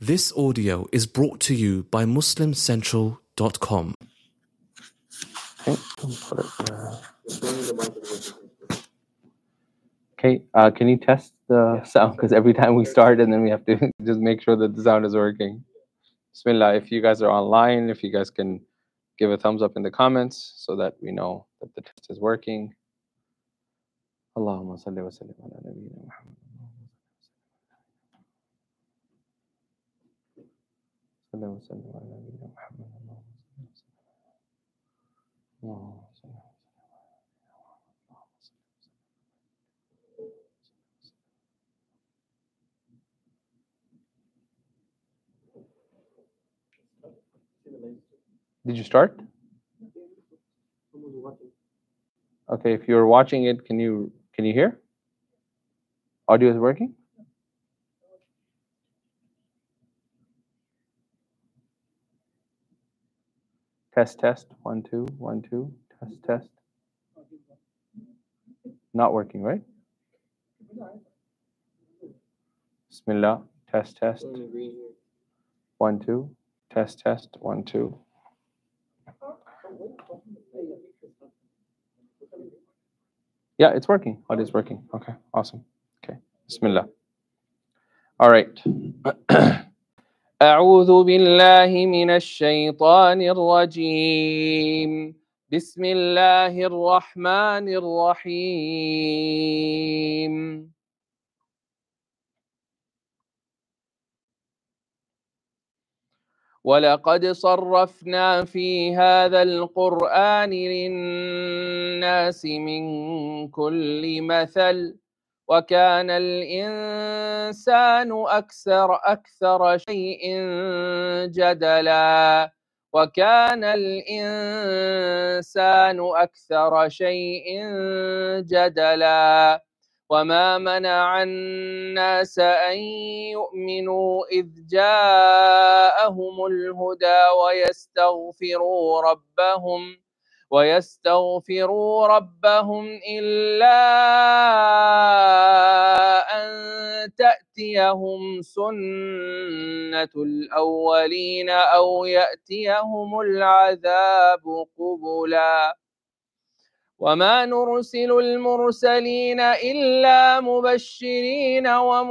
This audio is brought to you by MuslimCentral.com. Okay, can you test the sound? Because every time we start and then we have to just make sure that the sound is working. Bismillah, if you guys are online, if you guys can give a thumbs up in the comments so that we know that the test is working. Allahumma salli wa sallim ala nabiyyina Muhammad. Did you start? Okay, if you're watching it, can you hear? Audio is working? Test, 1 2 1 2, test. Not working, right? Bismillah, test 1 2, test 1 2. Yeah, it's working. Audio is working. Okay, awesome. Okay, Bismillah. All right. أعوذ بالله من الشيطان الرجيم. بسم الله الرحمن الرحيم. ولقد صرفنا في هذا القرآن للناس من كل مثل وكان الإنسان أكثر شيء جدلا وما منع الناس أن يؤمنوا إذ جاءهم الهدى ويستغفروا ربهم إلا أن تأتيهم سنة الأولين أو يأتيهم العذاب قبلا وما نرسل المرسلين إلا مبشرين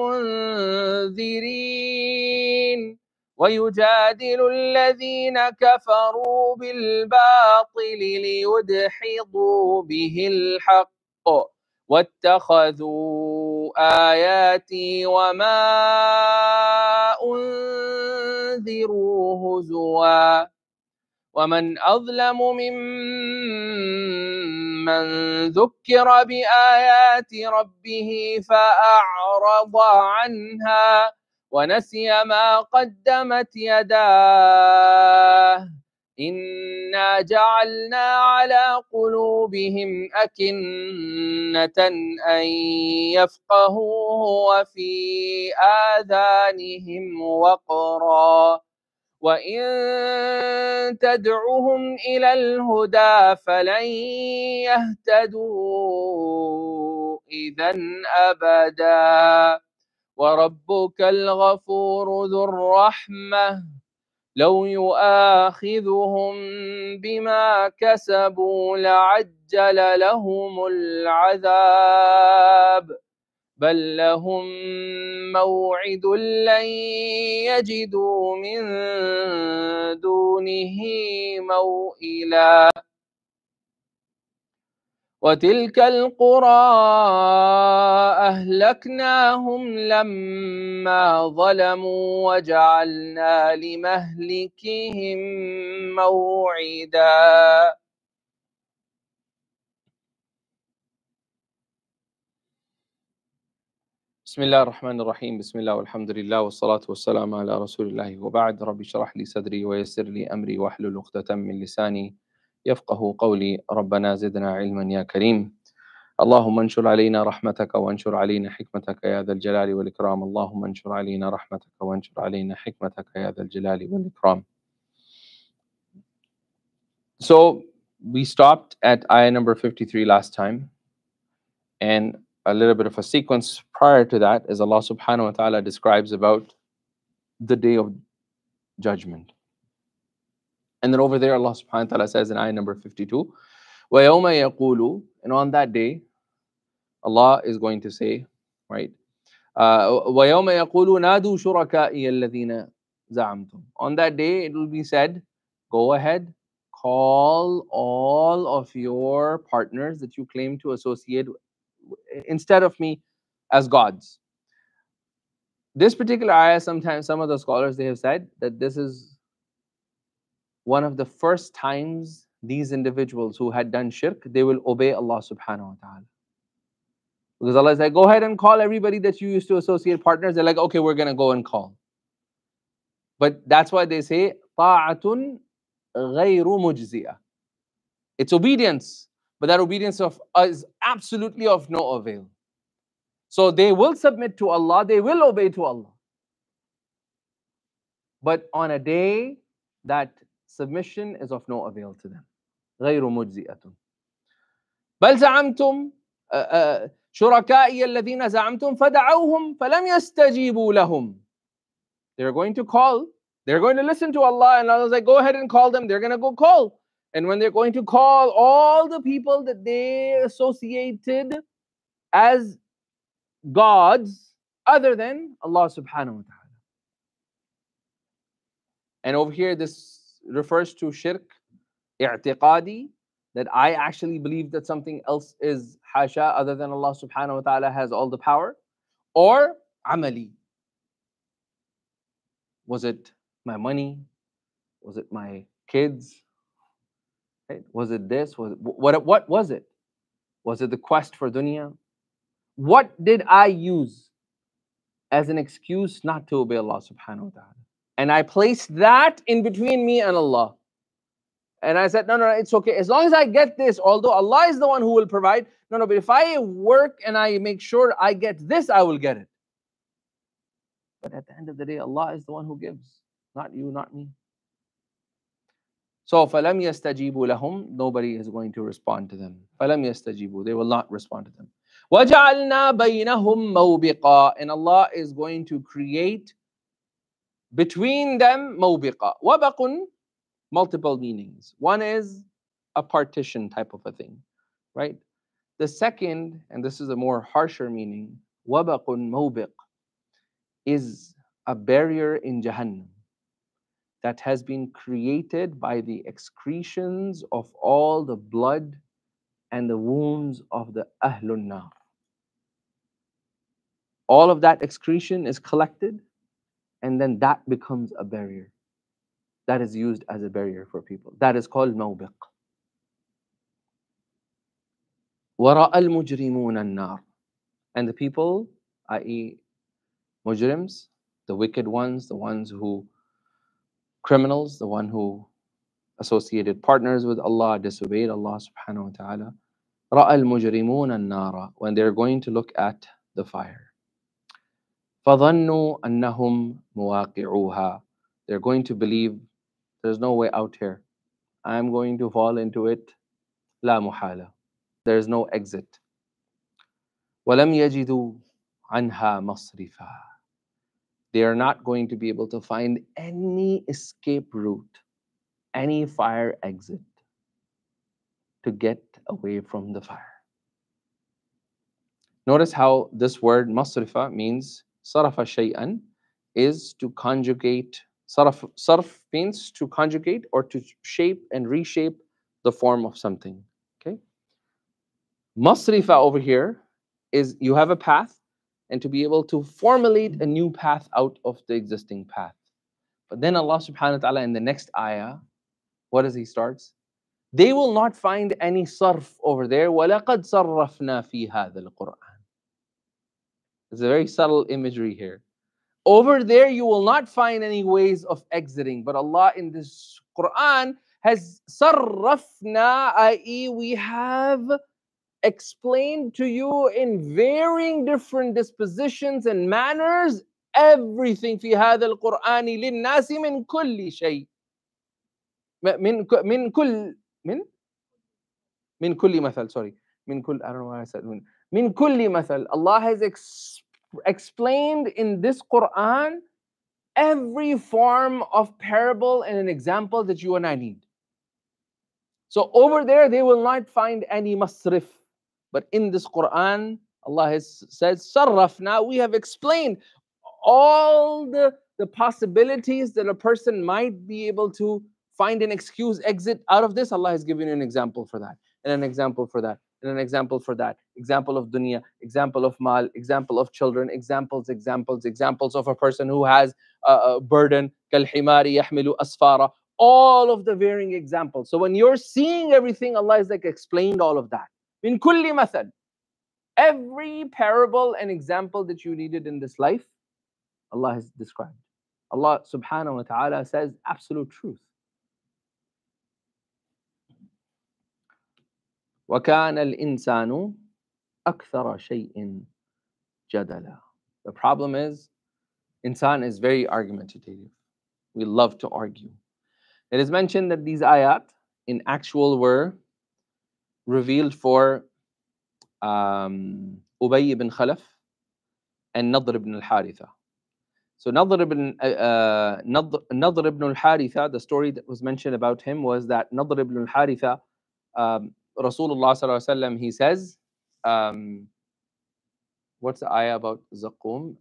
ومنذرين ويجادل الذين كفروا بالباطل ليدحضوا به الحق واتخذوا آياتي وما أنذروا هزوا ومن أظلم ممن ذكر بآيات ربه فأعرض عنها ونسي ما قدمت يداه إنا جعلنا على قلوبهم أكنة أن يفقهوه وفي آذانهم وقرا وإن تدعهم إلى الهدى فلن يهتدوا إذا أبدا وربك الغفور ذو الرحمة لو يؤاخذهم بما كسبوا لعجل لهم العذاب بل لهم موعد لن يجدوا من دونه موئلا وتلك القرى أهلكناهم لما ظلموا وجعلنا لمهلكهم موعدا بسم الله الرحمن الرحيم. بسم الله والحمد لله والصلاة والسلام على رسول الله وبعد. رب اشرح لي صدري ويسر لي أمري واحلل عقدة من لساني يفقه قولي. ربنا زدنا علما يا كريم. اللهم انشر علينا رحمتك وانشر علينا حكمتك يا ذا الجلال والإكرام. اللهم انشر علينا رحمتك وانشر علينا حكمتك يا ذا الجلال والإكرام. So we stopped at ayah number 53 last time, and a little bit of a sequence prior to that as Allah subhanahu wa ta'ala describes about the day of judgment. And then over there, Allah subhanahu wa ta'ala says in ayah number 52, وَيَوْمَ يَقُولُ, and on that day, Allah is going to say, right, وَيَوْمَ يَقُولُ نَادُوا شُرَكَائِيَ الَّذِينَ زَعَمْتُمْ. On that day, it will be said, go ahead, call all of your partners that you claim to associate instead of me as gods. This particular ayah, sometimes some of the scholars, they have said that this is one of the first times these individuals who had done shirk, they will obey Allah subhanahu wa ta'ala. Because Allah is like, go ahead and call everybody that you used to associate partners. They're like, okay, we're going to go and call. But that's why they say, طَاعَةٌ غَيْرُ مُجْزِئَةٌ. It's obedience, but that obedience is absolutely of no avail. So they will submit to Allah, they will obey to Allah. But on a day that submission is of no avail to them. غَيْرُ مُجْزِئَةٌ. بَلْ زَعَمْتُمْ شُرَكَائِيَ الَّذِينَ زَعَمْتُمْ فَدَعَوْهُمْ فَلَمْ يَسْتَجِيبُوا لَهُمْ. They're going to call, they're going to listen to Allah, and Allah's like, go ahead and call them. They're going to go call. And when they're going to call all the people that they associated as gods other than Allah subhanahu wa ta'ala. And over here, this refers to shirk i'tiqadi, that I actually believe that something else is hasha other than Allah subhanahu wa ta'ala has all the power, or amali. Was it my money? Was it my kids? Right? Was it this? What was it? Was it the quest for dunya? What did I use as an excuse not to obey Allah subhanahu wa ta'ala? And I placed that in between me and Allah. And I said, no, it's okay. As long as I get this, although Allah is the one who will provide, but if I work and I make sure I get this, I will get it. But at the end of the day, Allah is the one who gives, not you, not me. So, فَلَمْ يَسْتَجِيبُوا لَهُمْ, nobody is going to respond to them. فَلَمْ يَسْتَجِيبُوا, they will not respond to them. وَجَعَلْنَا بَيْنَهُمْ مَوْبِقًا, and Allah is going to create between them موبقا. وَبَقٌ, multiple meanings. One is a partition type of a thing, right? The second, and this is a more harsher meaning, وَبَقٌ مَوْبِق, is a barrier in Jahannam that has been created by the excretions of all the blood and the wounds of the Ahlun Nar. All of that excretion is collected, and then that becomes a barrier. That is used as a barrier for people. That is called mawbiq. وَرَأَى الْمُجْرِمُونَ النَّارِ, and the people, i.e. mujrims, the wicked ones, the ones who criminals, the one who associated partners with Allah, disobeyed Allah subhanahu wa ta'ala. رَأَى الْمُجْرِمُونَ النَّارَ, when they're going to look at the fire. فَظَنُّوا أَنَّهُمْ مُوَاقِعُوهَا, they're going to believe there's no way out here. I'm going to fall into it. لَا مُحَالَةً, there's no exit. وَلَمْ يَجِدُوا عَنْهَا مَصْرِفًا, they are not going to be able to find any escape route, any fire exit to get away from the fire. Notice how this word masrifa means sarafa shay'an, is to conjugate. Sarf means to conjugate or to shape and reshape the form of something. Okay. Masrifa over here is you have a path, and to be able to formulate a new path out of the existing path. But then Allah subhanahu wa ta'ala in the next ayah, what does He starts? They will not find any sarf over there. وَلَقَدْ صَرَّفْنَا فِي هَذَا الْقُرْآنِ. There's a very subtle imagery here. Over there you will not find any ways of exiting. But Allah in this Quran has sarrafna, i.e. we have explained to you in varying different dispositions and manners everything في هذا القرآن للناس من كل شيء من كل مثل, sorry, من كل, I don't know why I said من كل مثل. Allah has explained in this Quran every form of parable and an example that you and I need. So over there, they will not find any masrif. But in this Quran, Allah has said, sarrafna, we have explained all the possibilities that a person might be able to find an excuse, exit out of this. Allah has given you an example for that, and an example for that, and an example for that. Example of dunya, example of mal, example of children, examples of a person who has a burden, kalhimari yahmilu asfara. All of the varying examples. So when you're seeing everything, Allah is like explained all of that. Min kulli mathal. Every parable and example that you needed in this life, Allah has described. Allah subhanahu wa ta'ala says absolute truth. وَكَانَ الْإِنسَانُ أَكْثَرَ شَيْءٍ جَدَلًا. The problem is, insan is very argumentative. We love to argue. It is mentioned that these ayat in actual were revealed for Ubay ibn Khalaf and Nadr ibn al-Haritha. So Nadr ibn al-Haritha, the story that was mentioned about him was that Nadr ibn al-Haritha, Rasulullah sallallahu alaihi wasallam, he says, what's the ayah about Zaqum?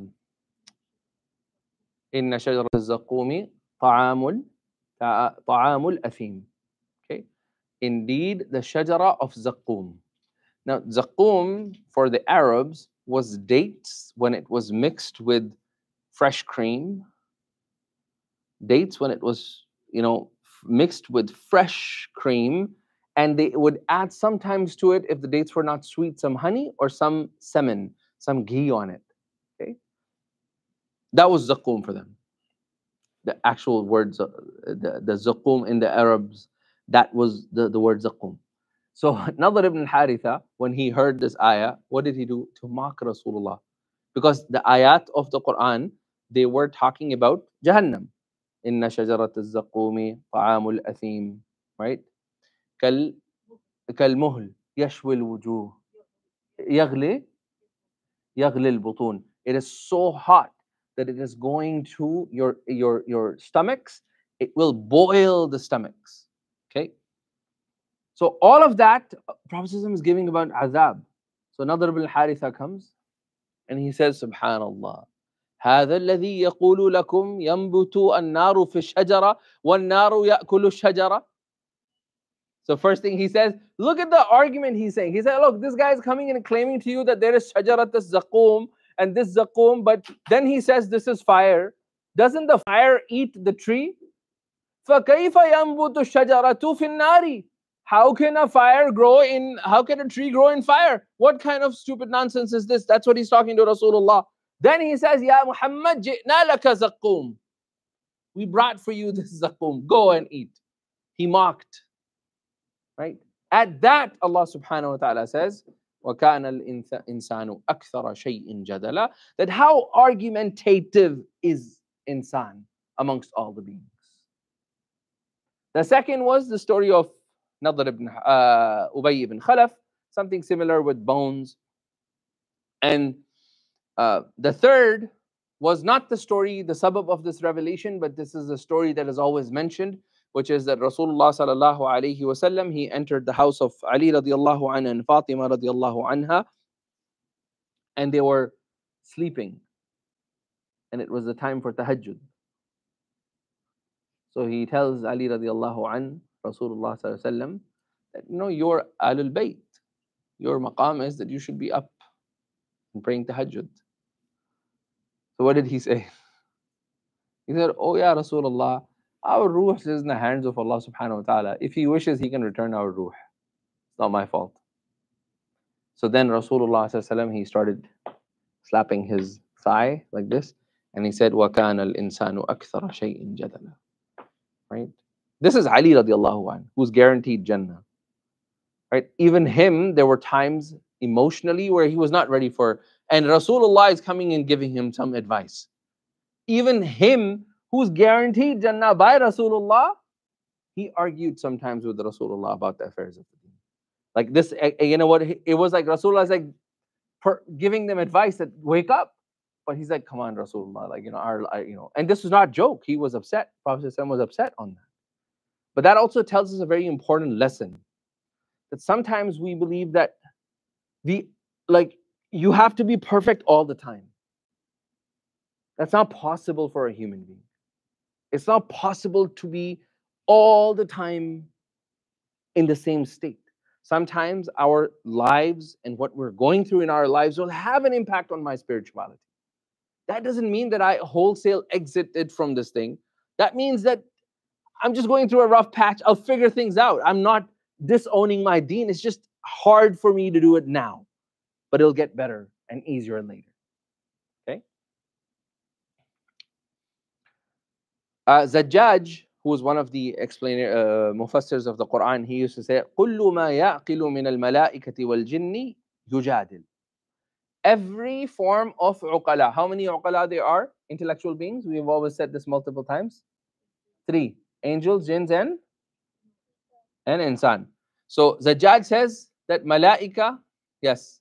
Inna shajarat al-Zaqumi ta'amul athim. Okay. Indeed, the shajara of Zaqum. Now, Zaqum for the Arabs was dates when it was mixed with fresh cream. Dates when it was, mixed with fresh cream, and they would add sometimes to it, if the dates were not sweet, some honey or some semen, some ghee on it. Okay, that was Zaqum for them. The actual words, the Zaqum in the Arabs, that was the word Zaqum. So Nadr ibn Haritha, when he heard this ayah, what did he do? To mock Rasulullah. Because the ayat of the Quran, they were talking about Jahannam. Inna shajarat al-Zaqumi ta'amul athim. Right? Kal-muhl yashwi al-wujuh. Yaghli al-butun. It is so hot that it is going to your stomachs. It will boil the stomachs. Okay? So all of that, Prophet is giving about azab. So Nadr ibn al-Haritha comes and he says, Subhanallah, هذا الذي يقول لكم ينبت النار في الشجرة والنار يأكل الشجرة. So first thing he says, look at the argument he's saying. He said, look, this guy is coming and claiming to you that there is shajarat al-Zaqum and this Zaqum, but then he says this is fire. Doesn't the fire eat the tree? فَكَيْفَ يَنْبُتُ الشَّجَرَةُ فِي النَّارِ. How can a tree grow in fire? What kind of stupid nonsense is this? That's what he's talking to Rasulullah. Then he says, Ya Muhammad, ji'na laka zaqum. We brought for you this zaqum. Go and eat. He mocked. Right? At that, Allah subhanahu wa ta'ala says, وَكَانَ الْإِنسَانُ أَكْثَرَ شَيْءٍ جَدَلًا. That how argumentative is insan amongst all the beings. The second was the story of Nadr ibn Ubay ibn Khalaf, something similar with bones. And the third was not the story, the sabab of this revelation, but this is a story that is always mentioned, which is that Rasulullah sallallahu alayhi wasallam, he entered the house of Ali radiallahu anha and Fatima radiallahu anha, and they were sleeping. And it was the time for tahajjud. So he tells Ali radiallahu anhu, Rasulullah sallallahu alayhi wasallam, that you're Ahlul Bayt. Your maqam is that you should be up and praying tahajjud. So what did he say? He said, oh yeah, Rasulullah, our ruh is in the hands of Allah subhanahu wa ta'ala. If He wishes, He can return our ruh. It's not my fault. So then Rasulullah sallallahu alayhi wasallam, he started slapping his thigh like this, and he said, وَكَانَ الْإِنسَانُ أَكْثَرَ شَيْءٍ جَدَلًا. Right? This is Ali radiallahu anhu, who's guaranteed Jannah. Right? Even him, there were times emotionally where he was not ready for, and Rasulullah is coming and giving him some advice. Even him, who's guaranteed Jannah by Rasulullah, he argued sometimes with Rasulullah about the affairs of the deen. Like this, you know what? It was like Rasulullah is like giving them advice that wake up. But he's like, come on, Rasulullah, like, and this was not a joke. He was upset. Prophet ﷺ was upset on that. But that also tells us a very important lesson, that sometimes we believe that you have to be perfect all the time. That's not possible for a human being. It's not possible to be all the time in the same state. Sometimes our lives and what we're going through in our lives will have an impact on my spirituality. That doesn't mean that I wholesale exited from this thing. That means that I'm just going through a rough patch. I'll figure things out. I'm not disowning my deen. It's just hard for me to do it now. But it'll get better and easier later. Okay? Zajjaj, who was one of the mufassirs of the Quran, he used to say, كُلُّ مَا يَعْقِلُ مِنَ الْمَلَائِكَةِ وَالْجِنِّ يُجَادِلُ. Every form of uqala. How many uqala there are? Intellectual beings. We've always said this multiple times. 3. Angels, jinns, and insan. So Zajjaj says that malaika, yes.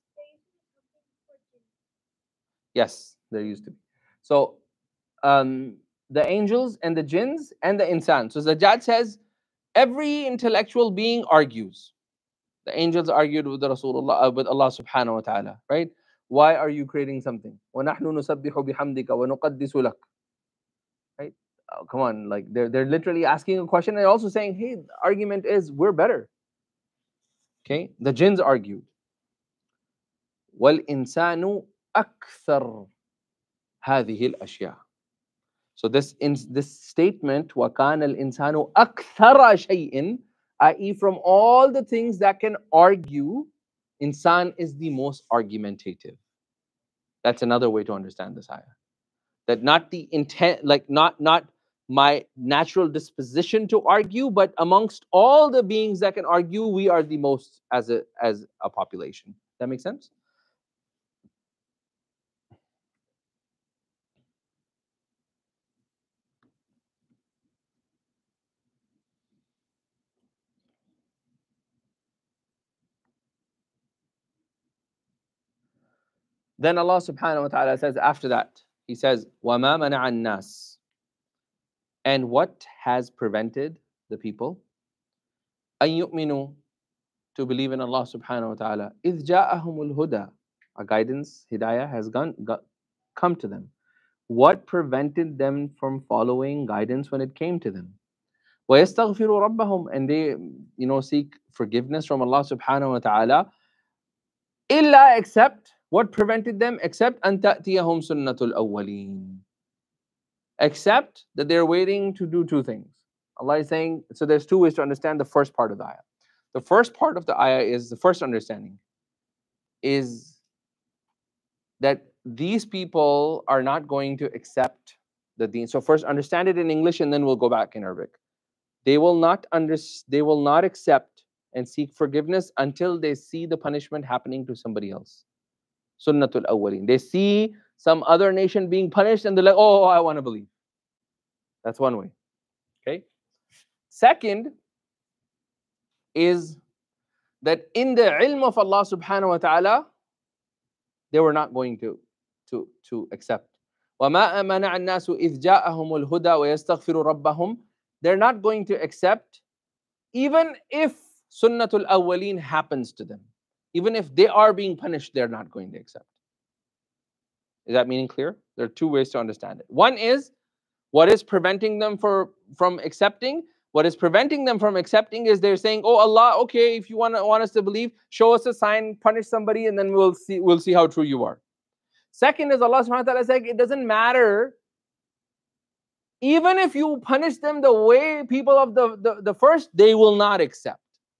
Yes, there used to be. So the angels and the jinns and the insan. So Zajjaj says every intellectual being argues. The angels argued with the Rasulullah, with Allah subhanahu wa ta'ala, right? Why are you creating something? وَنَحْنُ نُسَبِّحُ بِحَمْدِكَ وَنُقَدِّسُ لَكَ. Right? Oh, come on, like they're literally asking a question and also saying, hey, the argument is we're better. Okay? The jinns argued. وَالْإِنسَانُ أَكْثَرُ هَذِهِ الْأَشْيَاءِ. So this statement, وَكَانَ الْإِنسَانُ أَكْثَرَ شَيْءٍ, i.e. from all the things that can argue, insan is the most argumentative. That's another way to understand this ayah. That not the intent, like not my natural disposition to argue, but amongst all the beings that can argue, we are the most as a population. That makes sense? Then Allah subhanahu wa ta'ala says after that, He says, وَمَا مَنَعَ النَّاسِ. And what has prevented the people أَن يُؤْمِنُوا, to believe in Allah subhanahu wa ta'ala, إِذْ جَاءَهُمُ الْهُدَى, a guidance, hidayah has come to them. What prevented them from following guidance when it came to them? وَيَسْتَغْفِرُوا رَبَّهُم, and they seek forgiveness from Allah subhanahu wa ta'ala. إِلَّا, except, what prevented them? Except أَن تَأْتِيَهُمْ سُنَّةُ الْأَوَّلِينَ. Except that they're waiting to do two things. Allah is saying, so there's two ways to understand the first part of the ayah. The first part of the ayah is, the first understanding is that these people are not going to accept the deen. So first understand it in English and then we'll go back in Arabic. They will not accept and seek forgiveness until they see the punishment happening to somebody else. Sunnatul awwaleen. They see some other nation being punished and they're like, oh, I want to believe. That's one way. Okay. Second is that in the ilm of Allah subhanahu wa ta'ala, they were not going to accept. وَمَا أَمَنَعَ النَّاسُ إِذْ جَاءَهُمُ الْهُدَى وَيَسْتَغْفِرُوا رَبَّهُم. They're not going to accept even if Sunnatul Awwaleen happens to them. Even if they are being punished, they're not going to accept. Is that meaning clear? There are two ways to understand it. One is what is preventing them from accepting. What is preventing them from accepting is they're saying, oh Allah, okay, if you want us to believe, show us a sign, punish somebody, and then we'll see how true you are. Second is Allah subhanahu wa ta'ala saying, it doesn't matter. Even if you punish them the way people of the first, they will not accept.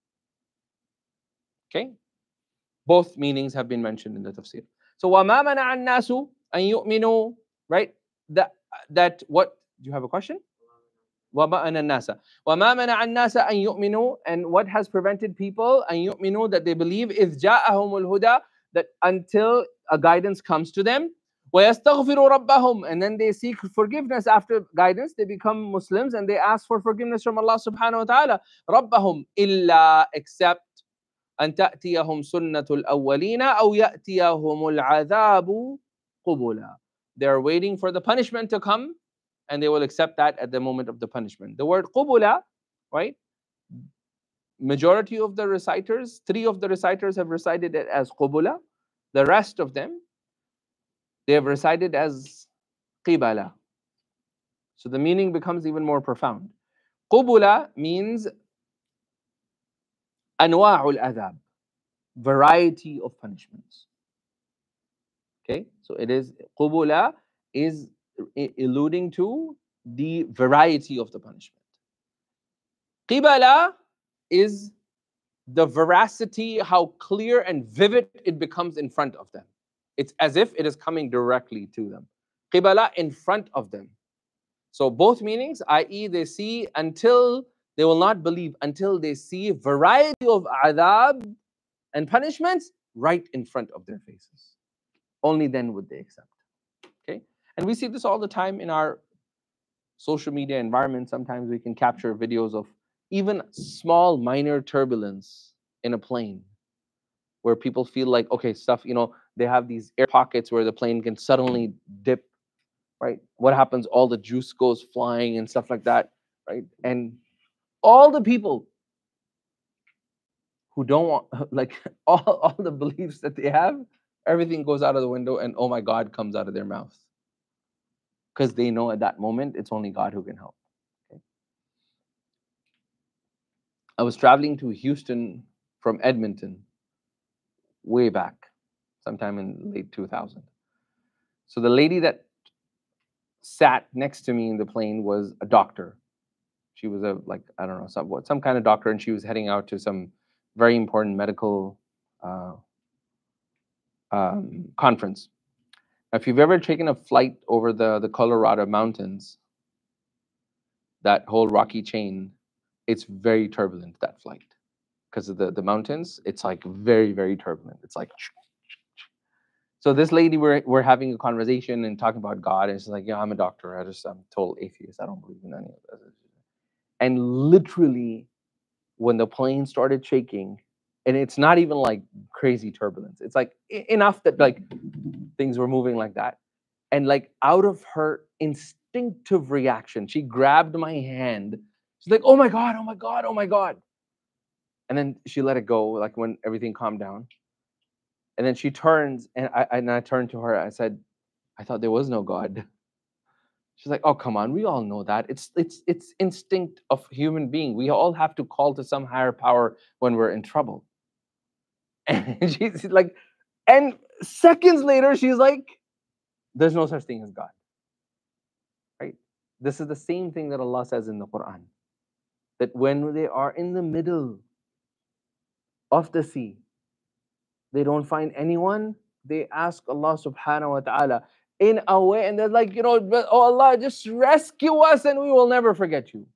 Okay? Both meanings have been mentioned in the tafsir. So, وَمَا مَنَعَ النَّاسُ أَن يُؤْمِنُوا, right? That what? Do you have a question? وَمَا مَنَعَ النَّاسَ أَن يُؤْمِنُوا, and what has prevented people أَن يُؤْمِنُوا, that they believe, إِذْ جَاءَهُمُ الْهُدَى, that until a guidance comes to them, وَيَسْتَغْفِرُوا رَبَّهُم, and then they seek forgiveness after guidance, they become Muslims and they ask for forgiveness from Allah subhanahu wa ta'ala. رَبَّهُم, إِلَّا, except أن تأتيهم سنة الأولين أو يأتيهم العذاب قبلا. they're waiting for the punishment to come, and they will accept that at the moment of the punishment. The word qubula, right? Majority of the reciters, 3 of the reciters have recited it as qubula. The rest of them, they have recited as qibala. So the meaning becomes even more profound. Qubula means anwa'ul adhab, variety of punishments. Okay, so it is, qubula is alluding to the variety of the punishment. Qibala is the veracity, how clear and vivid it becomes in front of them. It's as if it is coming directly to them. Qibala, in front of them. So both meanings, i.e. they see until, they will not believe until they see variety of adhab and punishments right in front of their faces. Only then would they accept. Okay? And we see this all the time in our social media environment. Sometimes we can capture videos of even small minor turbulence in a plane, where people feel like, okay, stuff, they have these air pockets where the plane can suddenly dip, right? What happens? All the juice goes flying and stuff like that, right? And all the people who don't want, like, all the beliefs that they have, everything goes out of the window, and oh my God comes out of their mouth. Because they know at that moment, it's only God who can help. Okay? I was traveling to Houston from Edmonton way back, sometime in late 2000. So the lady that sat next to me in the plane was a doctor. She was I don't know, some kind of doctor, and she was heading out to some very important medical conference. Now, if you've ever taken a flight over the Colorado mountains, that whole rocky chain, it's very turbulent, that flight. Because of the mountains, it's like very, very turbulent. It's like, so this lady, we're having a conversation and talking about God, and she's like, yeah, I'm a doctor. I'm total atheist. I don't believe in any of that. And literally, when the plane started shaking, and it's not even like crazy turbulence, it's like enough that like things were moving like that. And like out of her instinctive reaction, she grabbed my hand. She's like, oh my God, oh my God, oh my God. And then she let it go, like when everything calmed down. And then she turns, and I turned to her. I said, I thought there was no God. She's like, oh, come on. We all know that. It's instinct of human being. We all have to call to some higher power when we're in trouble. And she's like, and seconds later, she's like, there's no such thing as God. Right? This is the same thing that Allah says in the Quran. That when they are in the middle of the sea, they don't find anyone, they ask Allah subhanahu wa ta'ala in a way, and they're like, oh Allah, just rescue us and we will never forget you.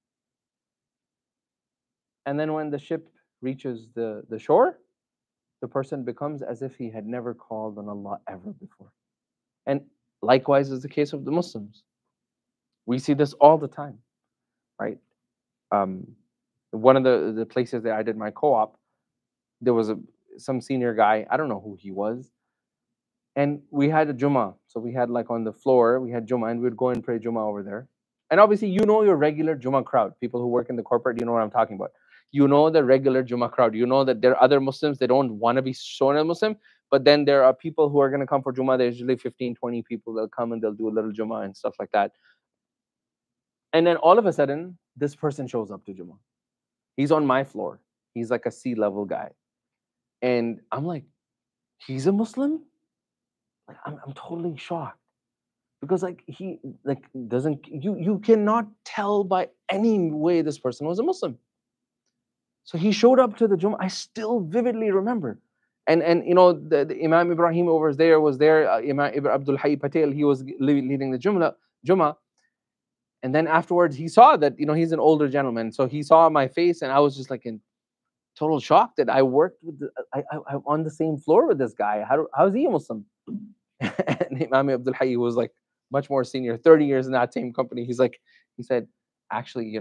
And then when the ship reaches the shore, the person becomes as if he had never called on Allah ever before. And likewise is the case of the Muslims. We see this all the time, right? One of the places that I did my co-op, there was some senior guy, I don't know who he was, and we had a Jummah. So we had like on the floor, we had Jummah, and we'd go and pray Jummah over there. And obviously, your regular Jummah crowd, people who work in the corporate, you know what I'm talking about. You know the regular Jummah crowd. You know that there are other Muslims, they don't want to be shown as Muslim, but then there are people who are going to come for Jummah. There's usually 15, 20 people. They'll come and they'll do a little Jummah and stuff like that. And then all of a sudden, this person shows up to Jummah. He's on my floor. He's like a C-level guy. And I'm like, he's a Muslim? Like, I'm totally shocked. Because like he like doesn't, you cannot tell by any way this person was a Muslim. So he showed up to the Jummah. I still vividly remember. And the Imam Ibrahim was there, Imam Ibn Abdul Hayy Patel, he was leading the Jummah. And then afterwards he saw that, he's an older gentleman. So he saw my face, and I was just like in total shock that I worked with, I'm on the same floor with this guy. How is he a Muslim? And Imam Abdul Hayy was like much more senior, 30 years in that same company. He said, actually,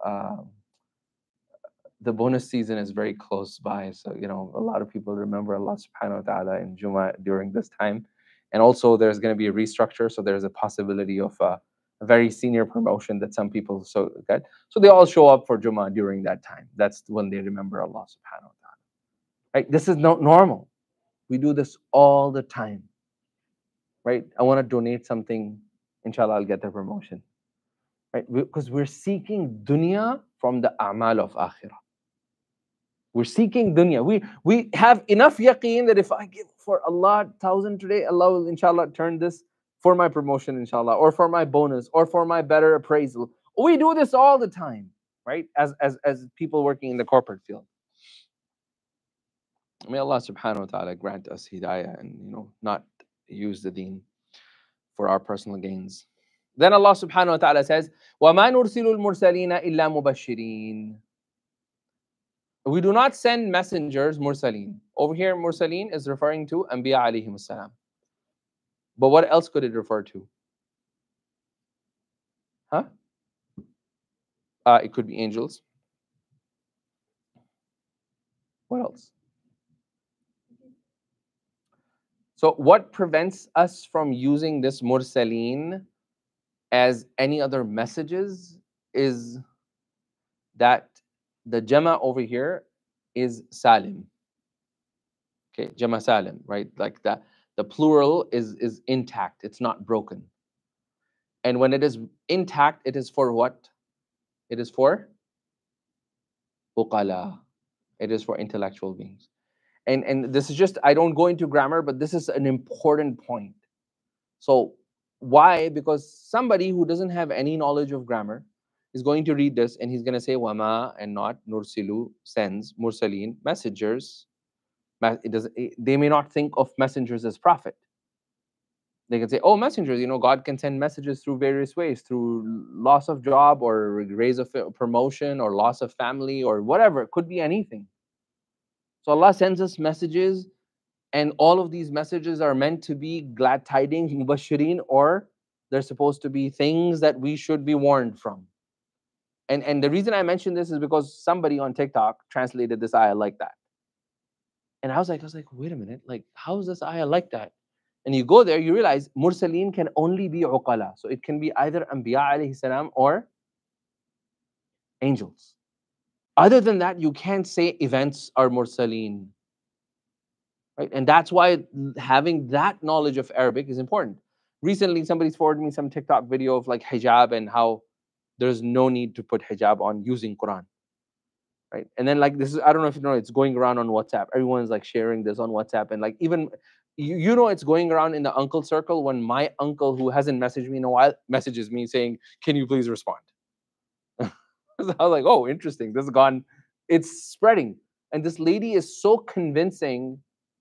the bonus season is very close by. So, a lot of people remember Allah subhanahu wa ta'ala in Jummah during this time. And also there's going to be a restructure, so there's a possibility of a very senior promotion that some people get. So they all show up for Jummah during that time. That's when they remember Allah subhanahu wa ta'ala. Right? This is not normal. We do this all the time. Right? I want to donate something, inshallah I'll get the promotion. Right? Because we're seeking dunya from the a'mal of akhirah. We're seeking dunya. We have enough yaqeen that if I give for Allah 1,000 today, Allah will inshallah turn this for my promotion, inshallah, or for my bonus, or for my better appraisal. We do this all the time, right? As people working in the corporate field. May Allah subhanahu wa ta'ala grant us hidayah and not use the deen for our personal gains. Then Allah subhanahu wa ta'ala says, وَمَا نُرْسِلُ الْمُرْسَلِينَ إِلَّا مُبَشِّرِينَ. We do not send messengers, mursaleen. Over here, mursaleen is referring to Anbiya alayhim salam. But what else could it refer to? Huh? It could be angels. What else? So what prevents us from using this mursaleen as any other messages is that the jama over here is salim. Okay, jama salim, right? Like that. The plural is intact. It's not broken. And when it is intact, it is for what? It is for uqala. It is for intellectual beings. And this is just, I don't go into grammar, but this is an important point. So why? Because somebody who doesn't have any knowledge of grammar is going to read this and he's going to say wama and not nursilu, sends, mursaleen, messengers. They may not think of messengers as prophet. They can say, oh, messengers, God can send messages through various ways, through loss of job or raise of promotion or loss of family or whatever. It could be anything. So Allah sends us messages, and all of these messages are meant to be glad tidings, mubashirin, or they're supposed to be things that we should be warned from. And the reason I mention this is because somebody on TikTok translated this ayah like that. And I was like, wait a minute, like, how is this ayah like that? And you go there, you realize mursaleen can only be uqala. So it can be either Anbiya alayhi salam or angels. Other than that, you can't say events are mursaleen. Right? And that's why having that knowledge of Arabic is important. Recently, somebody's forwarded me some TikTok video of like hijab and how there's no need to put hijab on using Quran. Right? And then like this is, I don't know if you know, it's going around on WhatsApp. Everyone's like sharing this on WhatsApp. And like even, it's going around in the uncle circle when my uncle, who hasn't messaged me in a while, messages me saying, can you please respond? So I was like, oh, interesting. This has gone, it's spreading. And this lady is so convincing,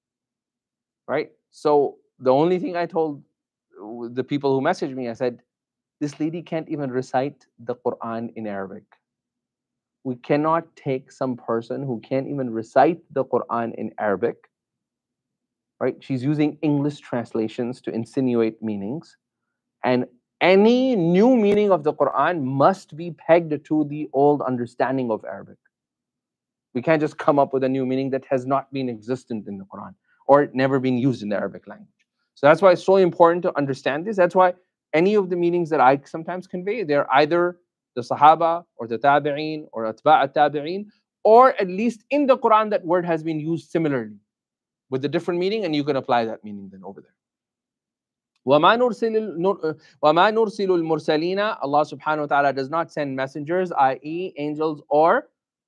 right? So the only thing I told the people who messaged me, I said, this lady can't even recite the Quran in Arabic. We cannot take some person who can't even recite the Quran in Arabic, right? She's using English translations to insinuate meanings. And any new meaning of the Quran must be pegged to the old understanding of Arabic. We can't just come up with a new meaning that has not been existent in the Quran or never been used in the Arabic language. So that's why it's so important to understand this. That's why any of the meanings that I sometimes convey, they're either the Sahaba or the Tabi'een or Atba' Tabi'een, or at least in the Quran that word has been used similarly with a different meaning, and you can apply that meaning then over there. وَمَا نُرْسِلُ الْمُرْسَلِينَ. Allah subhanahu wa ta'ala does not send messengers, i.e. angels or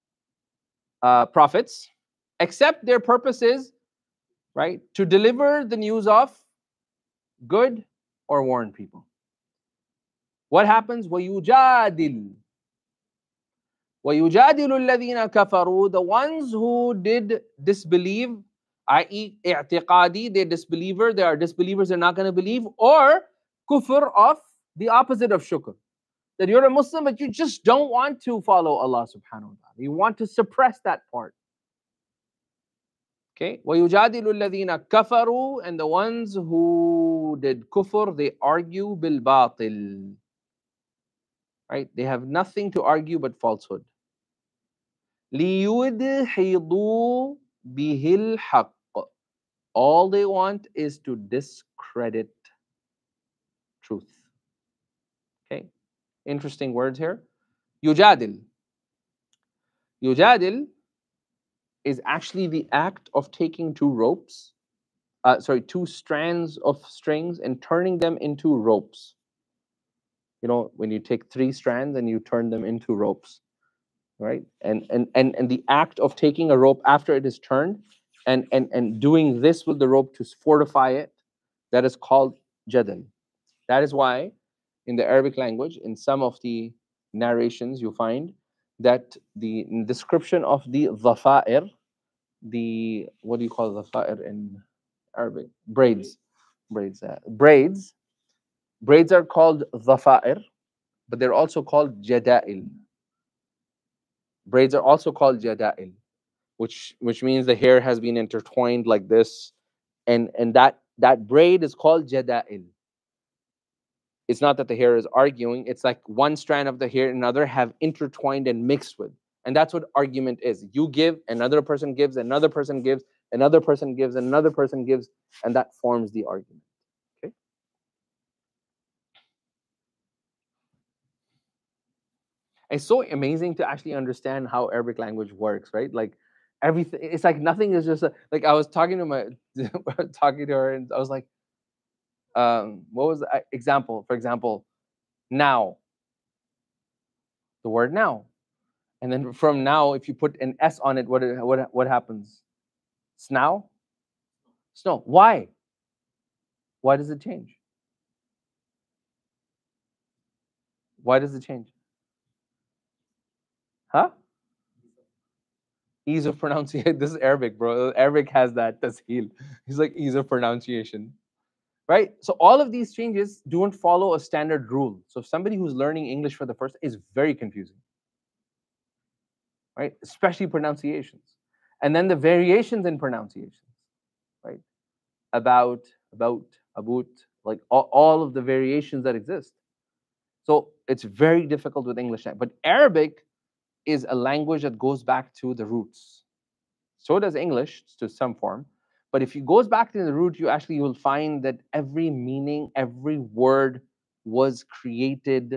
prophets, except their purpose is, right, to deliver the news of good or warn people. What happens? وَيُجَادِلُ الَّذِينَ كَفَرُوا. The ones who did disbelieve, i.e. i'tiqadi, they're disbeliever, they are disbelievers, they're not going to believe, or kufr of the opposite of shukr. That you're a Muslim, but you just don't want to follow Allah subhanahu wa ta'ala. You want to suppress that part. Okay? وَيُجَادِلُ الَّذِينَ كَفَرُوا. And the ones who did kufr, they argue bil-batil. Right? They have nothing to argue but falsehood. لِيُدْحِضُوا بِهِ الْحَقِّ. All they want is to discredit truth. Okay, interesting words here. Yujadil. Yujadil is actually the act of taking two strands of strings and turning them into ropes. You know, when you take three strands and you turn them into ropes, right? And the act of taking a rope after it is turned and doing this with the rope to fortify it, that is called jadal. That is why in the Arabic language, in some of the narrations, you find that the description of the dhafa'ir, the, what do you call dhafa'ir in Arabic? Braids. Braids are called dhafa'ir, but they're also called jada'il. Braids are also called jada'il, which means the hair has been intertwined like this, and that braid is called jada'il. It's not that the hair is arguing, it's like one strand of the hair and another have intertwined and mixed with. And that's what argument is. You give, another person gives, another person gives, another person gives, another person gives, and that forms the argument. Okay. It's so amazing to actually understand how Arabic language works, right? Like everything, it's like nothing is just like I was talking to her, and I was like, what was the example? For example, now. The word now. And then from now, if you put an S on it, what happens? Snow? Snow. Why? Why does it change? Why does it change? Huh? Ease of pronunciation. This is Arabic, bro. Arabic has that tasheel. He's like ease of pronunciation. Right? So all of these changes don't follow a standard rule. So somebody who's learning English for the first is very confusing. Right? Especially pronunciations. And then the variations in pronunciations. Right? About, like all of the variations that exist. So it's very difficult with English. But Arabic is a language that goes back to the roots. So does English to some form. But if it goes back to the root, you will find that every meaning, every word was created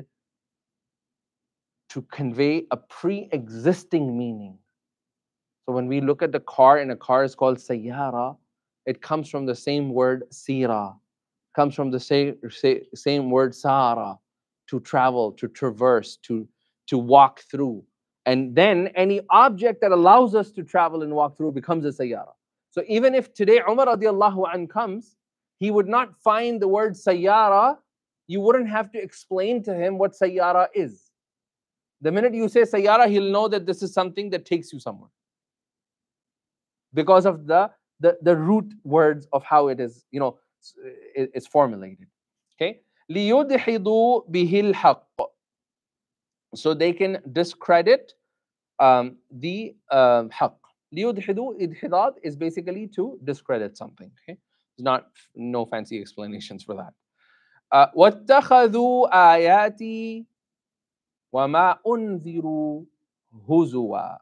to convey a pre-existing meaning. So when we look at the car, and a car is called sayyara, it comes from the same word sira, comes from the same word sara, to travel, to traverse, to walk through. And then any object that allows us to travel and walk through becomes a sayyara. So even if today Umar radiallahu anh comes, he would not find the word sayyara. You wouldn't have to explain to him what sayyara is. The minute you say sayyara, he'll know that this is something that takes you somewhere, because of the root words of how it is, it's formulated. Okay. لِيُدْحِضُوا بِهِ الْحَقِّ. So they can discredit the haqq. لِيُدْحِضُوا, idhidad is basically to discredit something. Okay. There's no fancy explanations for that. وَاتَّخَذُوا آيَاتِي وَمَا أُنذِرُوا هُزُوًا.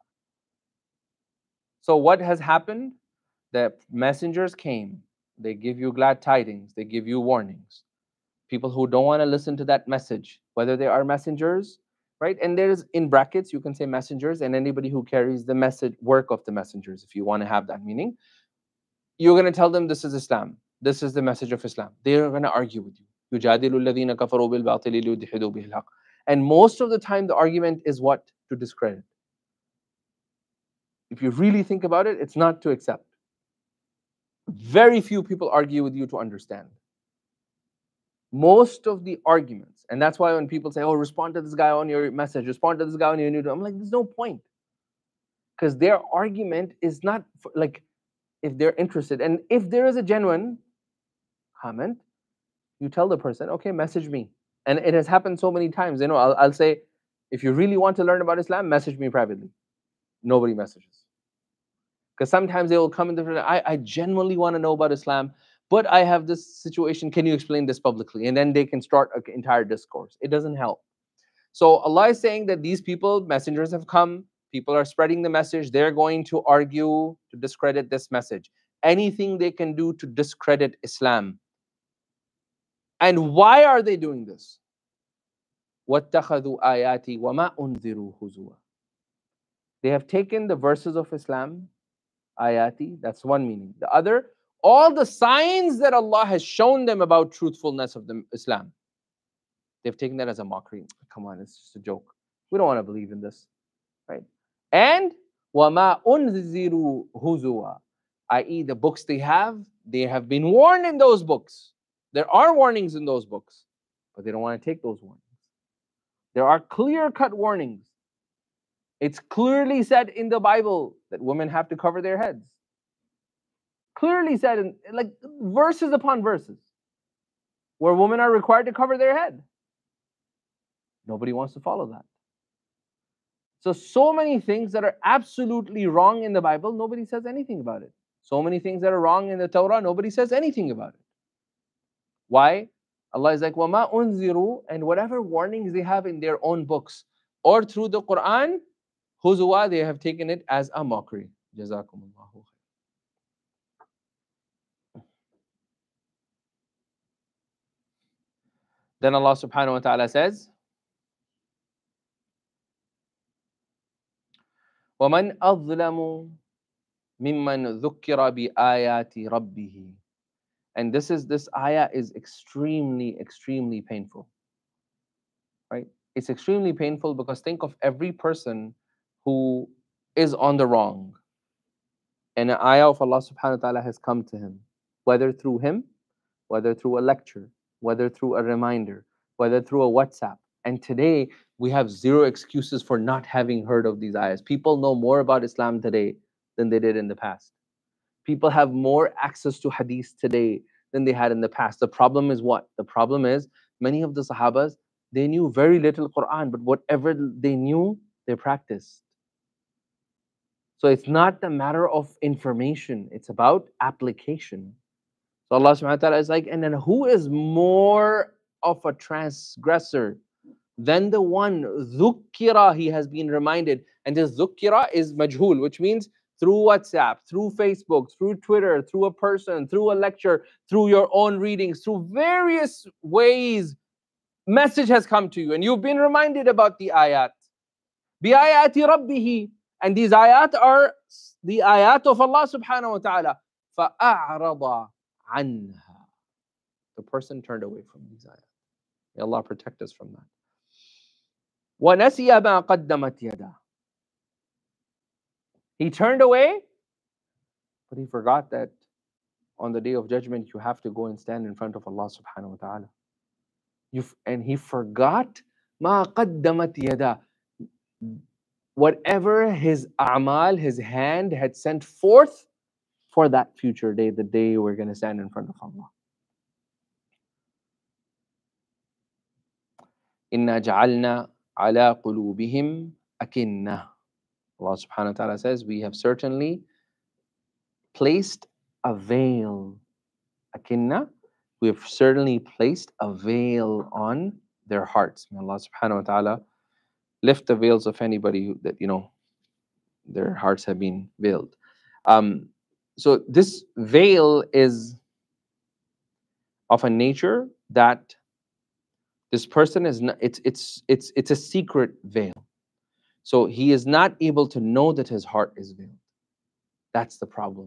So what has happened? The messengers came. They give you glad tidings. They give you warnings. People who don't want to listen to that message, whether they are messengers, right? And there's, in brackets, you can say messengers, and anybody who carries the message, work of the messengers, if you want to have that meaning. You're going to tell them this is Islam. This is the message of Islam. They're going to argue with you. يُجَادِلُ الَّذِينَ كَفَرُوا بِالْبَاطِلِ لِيُدْحِضُوا بِهِ الْحَقِّ. And most of the time, the argument is what? To discredit. If you really think about it, it's not to accept. Very few people argue with you to understand. Most of the arguments, and that's why when people say, oh, respond to this guy on your message, respond to this guy on your new, I'm like, there's no point. Because their argument is not like, if they're interested. And if there is a genuine comment, you tell the person, okay, message me. And it has happened so many times. I'll say, if you really want to learn about Islam, message me privately. Nobody messages. Because sometimes they will come in different, I genuinely want to know about Islam, but I have this situation, can you explain this publicly? And then they can start an entire discourse. It doesn't help. So Allah is saying that these people, messengers have come, people are spreading the message, they're going to argue to discredit this message. anything they can do to discredit Islam. And why are they doing this? وَاتَّخَذُوا آيَاتِي وَمَا أُنذِرُوا هُزُوًا. They have taken the verses of Islam, ayati, that's one meaning. The other, all the signs that Allah has shown them about truthfulness of the Islam, they've taken that as a mockery. Come on, it's just a joke. We don't want to believe in this, right? And وَمَا أُنذِرُوا هُزُوًا, i.e. the books they have been warned in those books. There are warnings in those books, but they don't want to take those warnings. There are clear-cut warnings. It's clearly said in the Bible that women have to cover their heads. Clearly said in like verses upon verses where women are required to cover their head. Nobody wants to follow that. So many things that are absolutely wrong in the Bible, nobody says anything about it. So many things that are wrong in the Torah, nobody says anything about it. Why? Allah is like, وَمَا أُنذِرُوا, and whatever warnings they have in their own books or through the Quran, Huzwa, they have taken it as a mockery. Jazakumullahu khair. Then Allah subhanahu wa ta'ala says, وَمَنْ أَظْلَمُ مِمَّنْ ذُكِّرَ بِآيَاتِ رَبِّهِ. And this ayah is extremely, extremely painful. Right? It's extremely painful because think of every person who is on the wrong, and an ayah of Allah subhanahu wa ta'ala has come to him, whether through him, whether through a lecture, whether through a reminder, whether through a WhatsApp. And today we have zero excuses for not having heard of these ayahs. People know more about Islam today than they did in the past. People have more access to hadith today than they had in the past. The problem is what? The problem is many of the Sahabas, they knew very little Quran, but whatever they knew, they practiced. So it's not a matter of information, it's about application. So Allah subhanahu wa ta'ala is like, and then who is more of a transgressor than the one dhukkira, he has been reminded. And this dhukkira is majhul, which means through WhatsApp, through Facebook, through Twitter, through a person, through a lecture, through your own readings, through various ways, message has come to you and you've been reminded about the ayat. بِآيَاتِ رَبِّهِ. And these ayat are the ayat of Allah subhanahu wa ta'ala. فَأَعْرَضَ عَنْهَا. The person turned away from these ayat. May Allah protect us from that. وَنَسِيَ مَا قَدَّمَتْ يَدَهُ. He turned away, but he forgot that on the day of judgment you have to go and stand in front of Allah subhanahu wa ta'ala. And he forgot مَا قَدَّمَتْ يَدَهُ. Whatever his a'mal, his hand had sent forth for that future day, the day we're going to stand in front of Allah. إِنَّا جَعَلْنَا عَلَىٰ قُلُوبِهِمْ أَكِنَّةً. Allah subhanahu wa ta'ala says, we have certainly placed a veil. Akinna, we have certainly placed a veil on their hearts. May Allah subhanahu wa ta'ala lift the veils of anybody that, their hearts have been veiled. So this veil is of a nature that this person is not, it's a secret veil. So he is not able to know that his heart is veiled. That's the problem.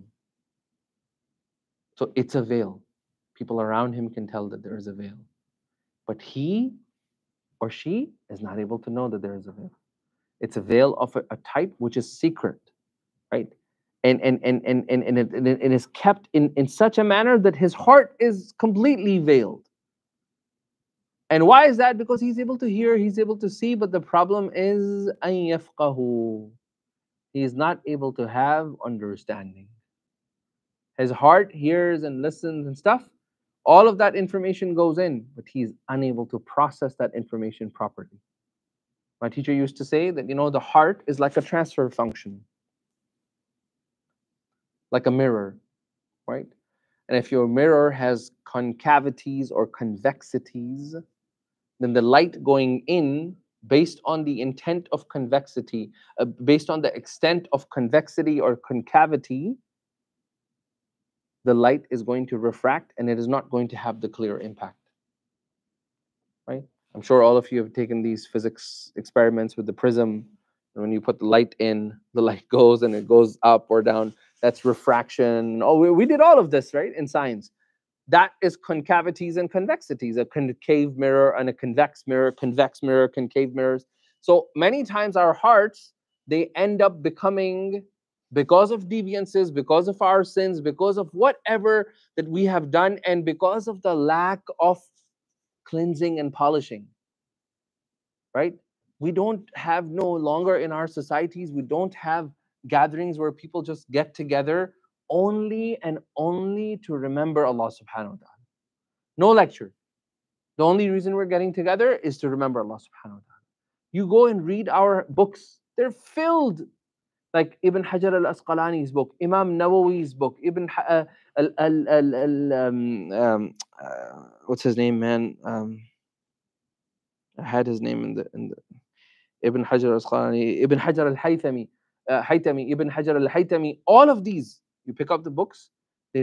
So it's a veil. People around him can tell that there is a veil. But he or she is not able to know that there is a veil. It's a veil of a type which is secret, right? And it is kept in such a manner that his heart is completely veiled. And why is that? Because he's able to hear, he's able to see, but the problem is أَن يَفْقَهُ. He is not able to have understanding. His heart hears and listens and stuff. All of that information goes in, but he's unable to process that information properly. My teacher used to say that, the heart is like a transfer function, like a mirror, right? And if your mirror has concavities or convexities, then the light going in, based on the intent of convexity, based on the extent of convexity or concavity, the light is going to refract and it is not going to have the clear impact. Right? I'm sure all of you have taken these physics experiments with the prism. And when you put the light in, the light goes and it goes up or down. That's refraction. Oh, we did all of this, right, in science. That is concavities and convexities, a concave mirror and a convex mirror, concave mirrors. So many times our hearts, they end up becoming, because of deviances, because of our sins, because of whatever that we have done, and because of the lack of cleansing and polishing, right? We don't have no longer in our societies, we don't have gatherings where people just get together only and only to remember Allah subhanahu wa ta'ala. No lecture. The only reason we're getting together is to remember Allah subhanahu wa ta'ala. You go and read our books, they're filled, like Ibn Hajar al-Asqalani's book, Imam Nawawi's book, what's his name, man? I had his name in the Ibn Hajar al-Asqalani, Ibn Hajar al-Haythami, Ibn Hajar al-Haythami. All of these, you pick up the books, they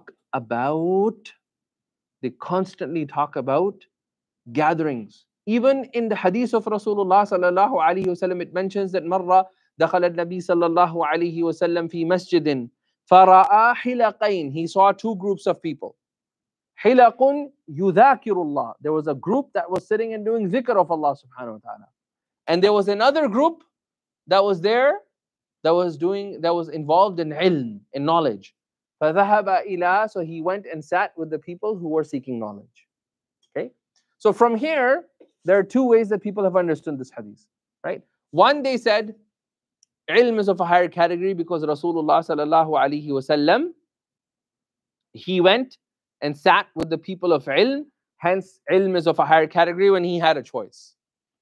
constantly talk about gatherings. Even in the hadith of Rasulullah sallallahu alaihi wasallam, it mentions that marra دخل النبي صلى الله عليه وسلم في مسجد فرأى حلقين. He saw two groups of people. حلق يذاكر الله. There was a group that was sitting and doing dhikr of Allah subhanahu wa ta'ala. And there was another group that was there, that was involved in ilm, in knowledge. فذهب إلى, so he went and sat with the people who were seeking knowledge. Okay? So from here, there are two ways that people have understood this hadith. Right? One, they said, ilm is of a higher category because Rasulullah sallallahu alaihi wasallam, he went and sat with the people of ilm. Hence, ilm is of a higher category when he had a choice.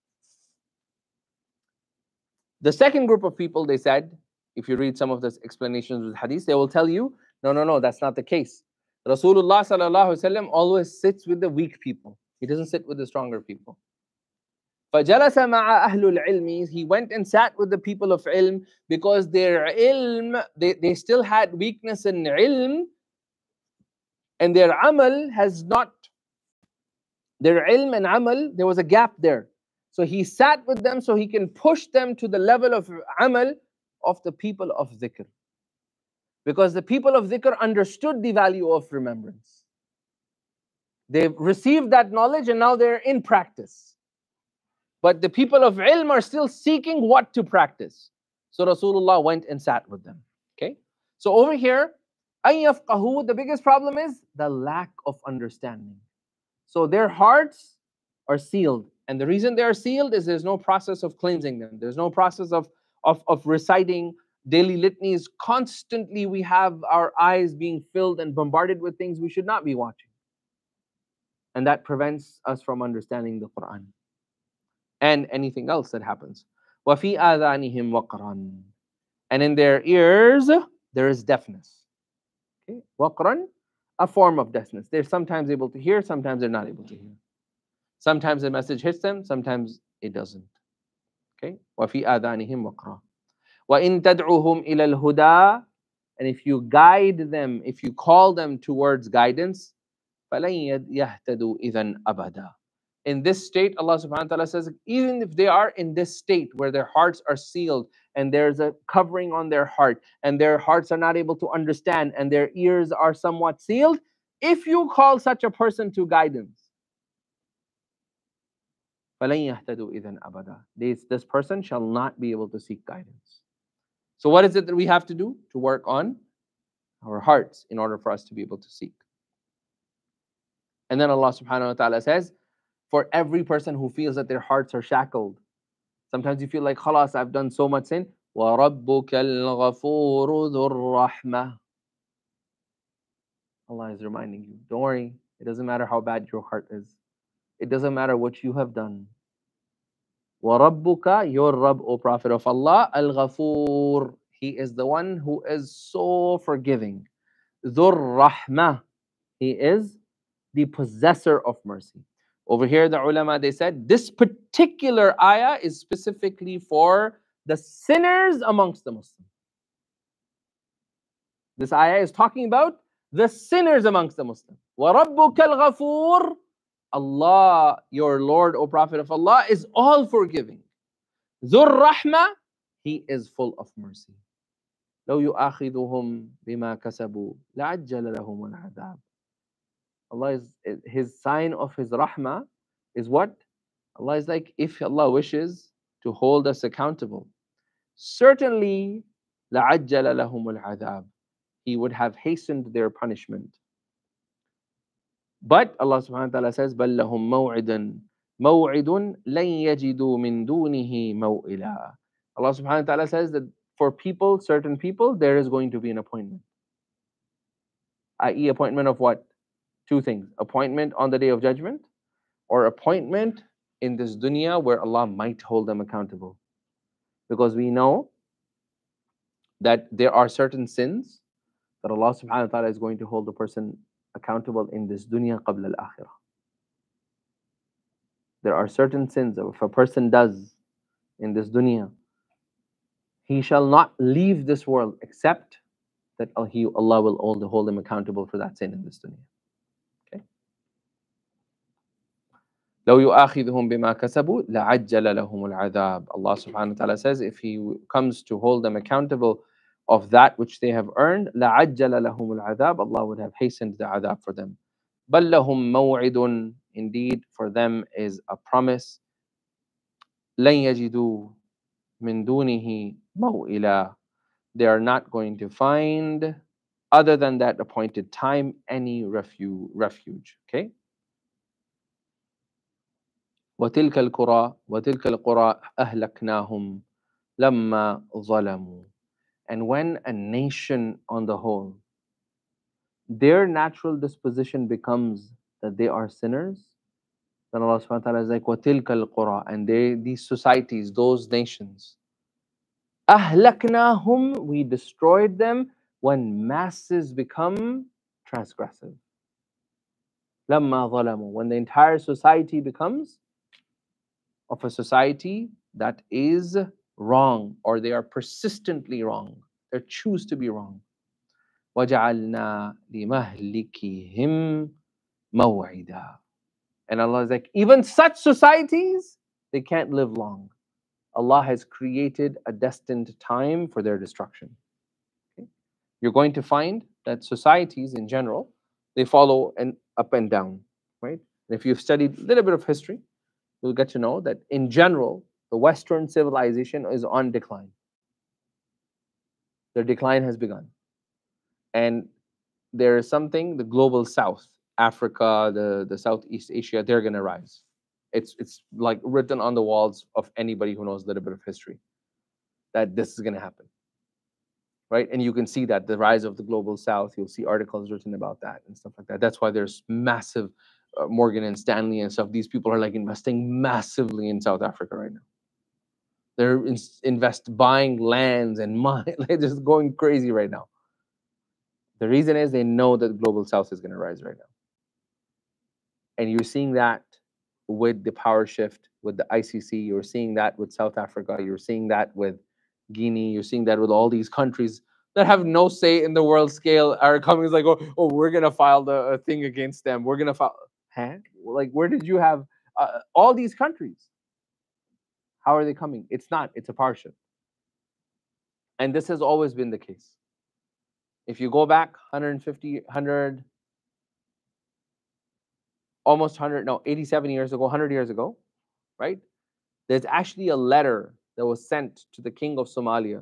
The second group of people, they said, if you read some of the explanations with hadith, they will tell you, no, that's not the case. Rasulullah sallallahu alaihi wasallam always sits with the weak people. He doesn't sit with the stronger people. فَجَلَسَ مَعَ أَهْلُ الْعِلْمِ. He went and sat with the people of ilm because their ilm, they still had weakness in ilm, and their amal has not, their ilm and amal, there was a gap there. So he sat with them so he can push them to the level of amal of the people of dhikr. Because the people of dhikr understood the value of remembrance. They've received that knowledge and now they're in practice. But the people of ilm are still seeking what to practice. So Rasulullah went and sat with them. Okay? So over here, أَن يَفْقَهُوا, the biggest problem is the lack of understanding. So their hearts are sealed. And the reason they are sealed is there's no process of cleansing them. There's no process of reciting daily litanies. Constantly we have our eyes being filled and bombarded with things we should not be watching. And that prevents us from understanding the Quran and anything else that happens. وَفِي آذَانِهِمْ وَقْرًا. And in their ears, there is deafness. Okay? وَقْرًا, a form of deafness. They're sometimes able to hear, sometimes they're not able to hear. Sometimes the message hits them, sometimes it doesn't. Okay? وَفِي آذَانِهِمْ وَقْرًا. وَإِن تَدْعُهُمْ إِلَى الْهُدَى. And if you guide them, if you call them towards guidance, فَلَن يَهْتَدُوا إِذًا أَبَدًا. In this state, Allah subhanahu wa ta'ala says, even if they are in this state where their hearts are sealed and there's a covering on their heart and their hearts are not able to understand and their ears are somewhat sealed, if you call such a person to guidance, فَلَن يَهْتَدُوا إِذًا أَبَدًا. This person shall not be able to seek guidance. So what is it that we have to do? To work on our hearts in order for us to be able to seek. And then Allah subhanahu wa ta'ala says, for every person who feels that their hearts are shackled, sometimes you feel like, khalas, I've done so much sin. وَرَبُّكَ الْغَفُورُ ذُو الرَّحْمَةِ. Allah is reminding you, don't worry, it doesn't matter how bad your heart is. It doesn't matter what you have done. وَرَبُّكَ, your Rabb, O Prophet of Allah, al-Ghafur. He is the one who is so forgiving. ذُو الرَّحْمَةِ. He is the possessor of mercy. Over here, the ulama, they said, this particular ayah is specifically for the sinners amongst the Muslims. This ayah is talking about the sinners amongst the Muslims. وَرَبُّكَ الْغَفُورُ, Allah, your Lord, O Prophet of Allah, is all forgiving. ذُو الرَّحْمَةِ, He is full of mercy. لو يؤاخذهم بما كسبوا لعجل لهم العذاب. Allah is, His sign of His rahmah is what? Allah is like, if Allah wishes to hold us accountable, certainly لعجل لهم العذاب, He would have hastened their punishment. But Allah subhanahu wa ta'ala says, بل لهم موعد لن يجدوا من دونه موئلا. Allah subhanahu wa ta'ala says that for people, certain people, there is going to be an appointment. I.e. appointment of what? Two things. Appointment on the day of judgment, or appointment in this dunya where Allah might hold them accountable. Because we know that there are certain sins that Allah subhanahu wa ta'ala is going to hold the person accountable in this dunya qabla al-akhirah. There are certain sins that if a person does in this dunya, he shall not leave this world except that Allah will hold him accountable for that sin in this dunya. Okay. لو يؤاخذهم بما كسبوا لعجل لهم العذاب. Allah subhanahu wa ta'ala says, if He comes to hold them accountable of that which they have earned, لعجل لهم العذاب, Allah would have hastened the adhab for them. بل لهم موعد, indeed for them is a promise. لن يجدوا من دونه موئلا, they are not going to find other than that appointed time any refuge. Okay. وتلك القرى أهلكناهم لما ظلموا. And when a nation on the whole, their natural disposition becomes that they are sinners, then Allah subhanahu wa ta'ala is like, وَتِلْكَ الْقُرَىٰ, and these societies, those nations, أَهْلَكْنَاهُمْ, we destroyed them when masses become transgressive. لَمَّا ظَلَمُوا, when the entire society becomes of a society that is wrong, or they are persistently wrong, they choose to be wrong. وَجَعَلْنَا لِمَهْلِكِهِمْ مَوْعِدًا. And Allah is like, even such societies, they can't live long. Allah has created a destined time for their destruction. Okay? You're going to find that societies in general, they follow an up and down, right? And if you've studied a little bit of history, you'll get to know that in general, the Western civilization is on decline. Their decline has begun. And there is something, the global South, Africa, the Southeast Asia, they're going to rise. It's like written on the walls of anybody who knows a little bit of history that this is going to happen, right? And you can see that the rise of the global South, you'll see articles written about that and stuff like that. That's why there's massive Morgan and Stanley and stuff. These people are like investing massively in South Africa right now. They're buying lands and mines, like just going crazy right now. The reason is they know that the global South is going to rise right now. And you're seeing that with the power shift, with the ICC, you're seeing that with South Africa, you're seeing that with Guinea, you're seeing that with all these countries that have no say in the world scale are coming like, oh, we're going to file the thing against them. We're going to file. Huh? Like, where did you have all these countries? How are they coming? It's not. It's a power shift. And this has always been the case. If you go back 87 years ago, 100 years ago, right? There's actually a letter that was sent to the king of Somalia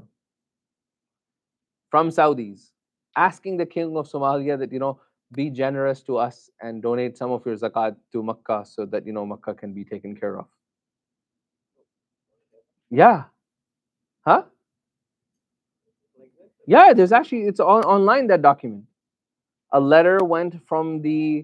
from Saudis, asking the king of Somalia that, be generous to us and donate some of your zakat to Makkah so that, Makkah can be taken care of. Yeah. Huh? Yeah, there's actually, it's online, that document. A letter went from the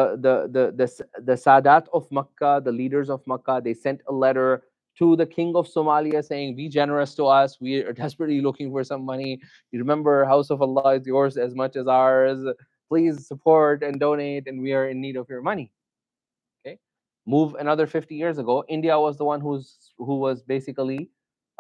Sadat of Makkah, the leaders of Makkah. They sent a letter to the king of Somalia saying, be generous to us. We are desperately looking for some money. You remember, House of Allah is yours as much as ours. Please support and donate, and we are in need of your money. Okay. Move another 50 years ago, India was the one who was basically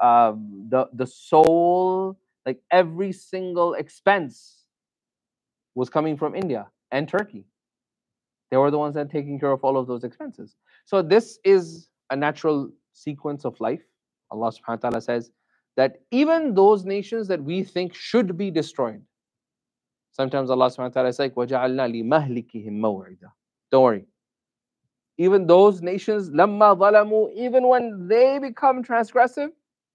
the sole, like every single expense was coming from India and Turkey. They were the ones that were taking care of all of those expenses. So this is a natural sequence of life. Allah subhanahu wa ta'ala says that even those nations that we think should be destroyed, sometimes Allah subhanahu wa ta'ala is like, وَجَعَلْنَا لِمَهْلِكِهِمْ مَوْعِدًا. Don't worry. Even those nations, لَمَّا ظَلَمُوا, even when they become transgressive,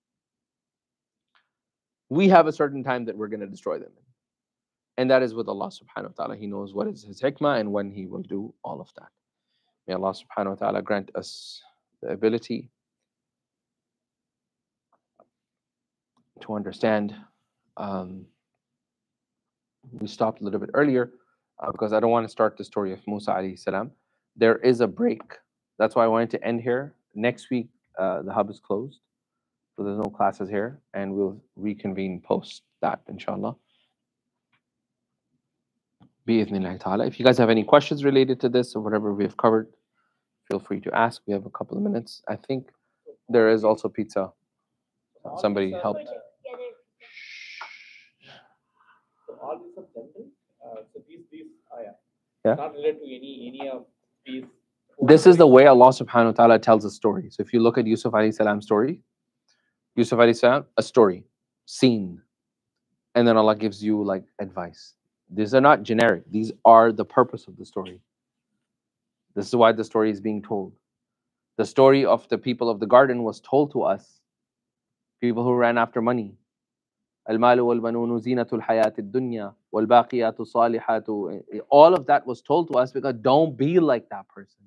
we have a certain time that we're going to destroy them. And that is with Allah subhanahu wa ta'ala. He knows what is His hikmah and when He will do all of that. May Allah subhanahu wa ta'ala grant us the ability to understand. We stopped a little bit earlier because I don't want to start the story of Musa alayhi salam. There is a break. That's why I wanted to end here. Next week, the hub is closed. So there's no classes here. And we'll reconvene post that, inshallah. Bi-idhnillahi ta'ala. If you guys have any questions related to this or whatever we've covered, feel free to ask. We have a couple of minutes. I think there is also pizza. Somebody helped. So all these are general. So these Yeah. not related to any of these. This is the way Allah subhanahu wa ta'ala tells a story. So if you look at Yusuf alayhi salam's story, Yusuf alayhi salam, a story, scene. And then Allah gives you like advice. These are not generic. These are the purpose of the story. This is why the story is being told. The story of the people of the garden was told to us. People who ran after money. Al-malu wal-banunu zinatul hayatid dunya wal-baqiyatu salihatu. All of that was told to us because don't be like that person.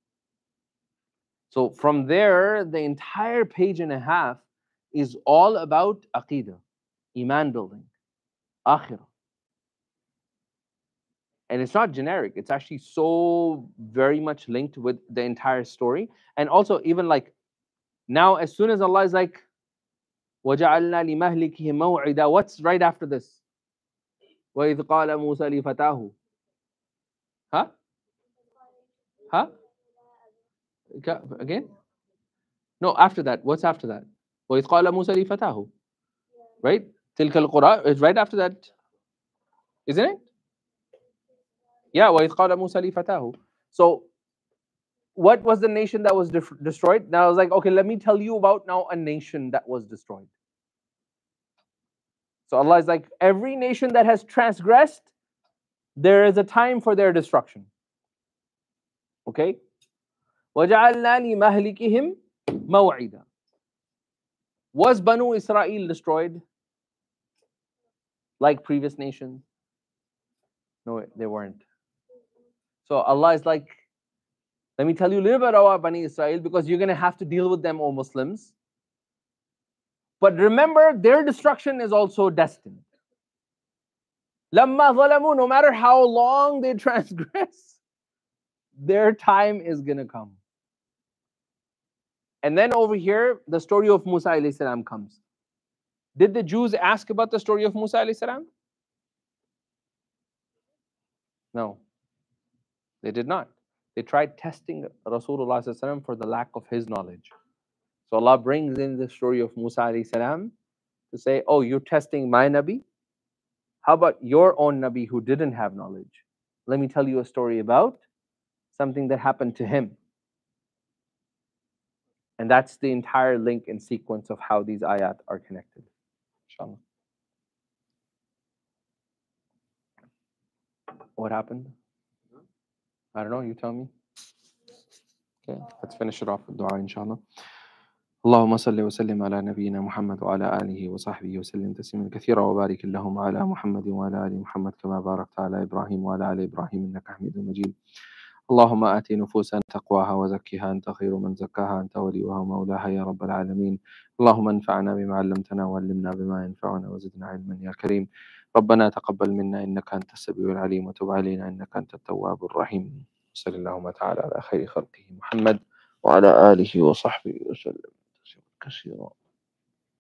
So from there, the entire page and a half is all about aqeedah, iman building, akhirah. And it's not generic. It's actually so very much linked with the entire story. And also even like now, as soon as Allah is like, وَجَعَلْنَا لِمَهْلِكِهِمْ مَوْعِدًا, what's right after this? وَإِذْ قَالَ مُوسَى لِفَتَاهُ. Huh? Huh? Again? No, after that. What's after that? وَإِذْ قَالَ مُوسَى لِفَتَاهُ. Right? تِلْكَ الْقُرَى is right after that. Isn't it? Yeah, وَإِذْ قَالَ مُوسَى لِفَتَاهُ. So, what was the nation that was destroyed? Now I was like, okay, let me tell you about now a nation that was destroyed. So Allah is like, every nation that has transgressed, there is a time for their destruction. Okay? وَجَعَلْنَا لِمَهْلِكِهِمْ مَوْعِدًا. Was Banu Israel destroyed like previous nations? No, they weren't. So Allah is like, let me tell you a little bit about Bani Israel because you're going to have to deal with them, O Muslims. But remember, their destruction is also destined. لَمَّا ظَلَمُوا, no matter how long they transgress, their time is going to come. And then over here, the story of Musa alayhi salam comes. Did the Jews ask about the story of Musa alayhi salam? No, they did not. They tried testing Rasulullah sallallahu alaihi wasallam for the lack of his knowledge. So Allah brings in the story of Musa alayhi salam to say, oh, you're testing my Nabi? How about your own Nabi who didn't have knowledge? Let me tell you a story about something that happened to him. And that's the entire link and sequence of how these ayat are connected. Inshallah. What happened? I don't know, you tell me. Okay, let's finish it off with dua, inshallah. اللهم صل وسلم على نبينا محمد وعلى آله وصحبه وسلم تسليما كثيرا وبارك اللهم على محمد وعلى آل محمد كما باركت على إبراهيم وعلى آل إبراهيم إنك حميد مجيد. اللهم آت نفوسنا تقواها وزكها أنت خير من زكاها أنت وليها ومولاها يا رب العالمين. اللهم انفعنا بما علمتنا وعلمنا بما ينفعنا وزدنا علما يا كريم. ربنا تقبل منا إنك أنت السميع العليم وتب علينا إنك أنت التواب الرحيم. صلى اللهم تعالى على خير خلقه محمد وعلى آله وصحبه وسلم كثيرا.